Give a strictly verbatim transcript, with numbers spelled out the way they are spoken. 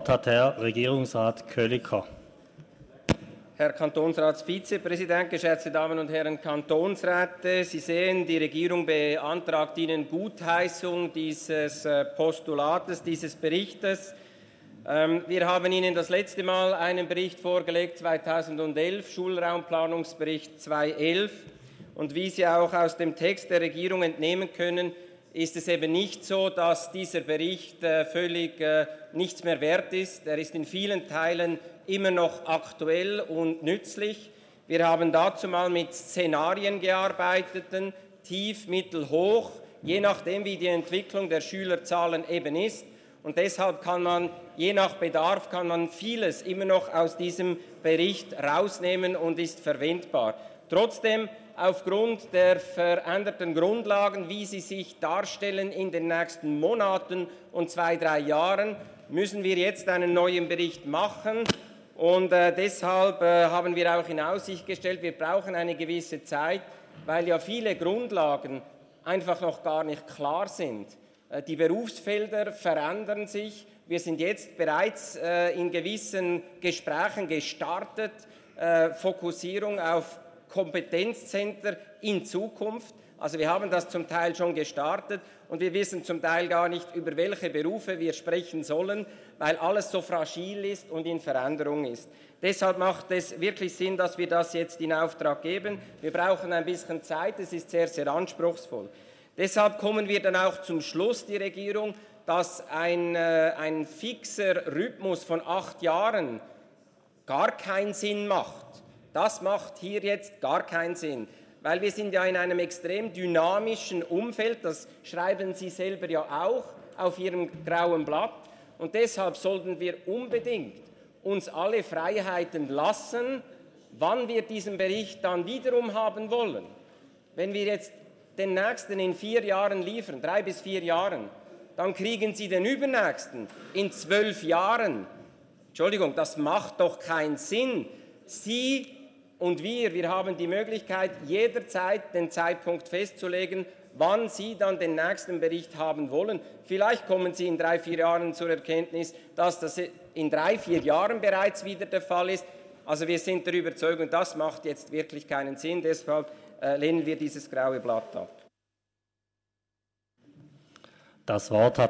hat Herr Regierungsrat Köliker. Herr Kantonsratsvizepräsident, geschätzte Damen und Herren Kantonsräte, Sie sehen, die Regierung beantragt Ihnen Gutheißung dieses Postulates, dieses Berichtes. Wir haben Ihnen das letzte Mal einen Bericht vorgelegt, zweitausendelf, Schulraumplanungsbericht zweitausendelf. Und wie Sie auch aus dem Text der Regierung entnehmen können, ist es eben nicht so, dass dieser Bericht völlig nichts mehr wert ist. Er ist in vielen Teilen immer noch aktuell und nützlich. Wir haben dazu mal mit Szenarien gearbeitet, tief, mittel, hoch, je nachdem, wie die Entwicklung der Schülerzahlen eben ist. Und deshalb kann man, je nach Bedarf, kann man vieles immer noch aus diesem Bericht rausnehmen und ist verwendbar. Trotzdem, aufgrund der veränderten Grundlagen, wie sie sich darstellen in den nächsten Monaten und zwei, drei Jahren, müssen wir jetzt einen neuen Bericht machen. Und äh, deshalb äh, haben wir auch in Aussicht gestellt, wir brauchen eine gewisse Zeit, weil ja viele Grundlagen einfach noch gar nicht klar sind. Äh, die Berufsfelder verändern sich. Wir sind jetzt bereits äh, in gewissen Gesprächen gestartet, äh, Fokussierung auf Kompetenzzentren in Zukunft. Also wir haben das zum Teil schon gestartet und wir wissen zum Teil gar nicht, über welche Berufe wir sprechen sollen, weil alles so fragil ist und in Veränderung ist. Deshalb macht es wirklich Sinn, dass wir das jetzt in Auftrag geben. Wir brauchen ein bisschen Zeit, es ist sehr, sehr anspruchsvoll. Deshalb kommen wir dann auch zum Schluss, die Regierung, dass ein, äh, ein fixer Rhythmus von acht Jahren gar keinen Sinn macht. Das macht hier jetzt gar keinen Sinn. Weil wir sind ja in einem extrem dynamischen Umfeld, das schreiben Sie selber ja auch auf Ihrem grauen Blatt. Und deshalb sollten wir unbedingt uns alle Freiheiten lassen, wann wir diesen Bericht dann wiederum haben wollen. Wenn wir jetzt den nächsten in vier Jahren liefern, drei bis vier Jahren, dann kriegen Sie den übernächsten in zwölf Jahren. Entschuldigung, das macht doch keinen Sinn. Sie und wir, wir haben die Möglichkeit, jederzeit den Zeitpunkt festzulegen, wann Sie dann den nächsten Bericht haben wollen. Vielleicht kommen Sie in drei, vier Jahren zur Erkenntnis, dass das in drei, vier Jahren bereits wieder der Fall ist. Also wir sind der Überzeugung, das macht jetzt wirklich keinen Sinn. Deshalb äh, lehnen wir dieses graue Blatt ab. Das Wort hat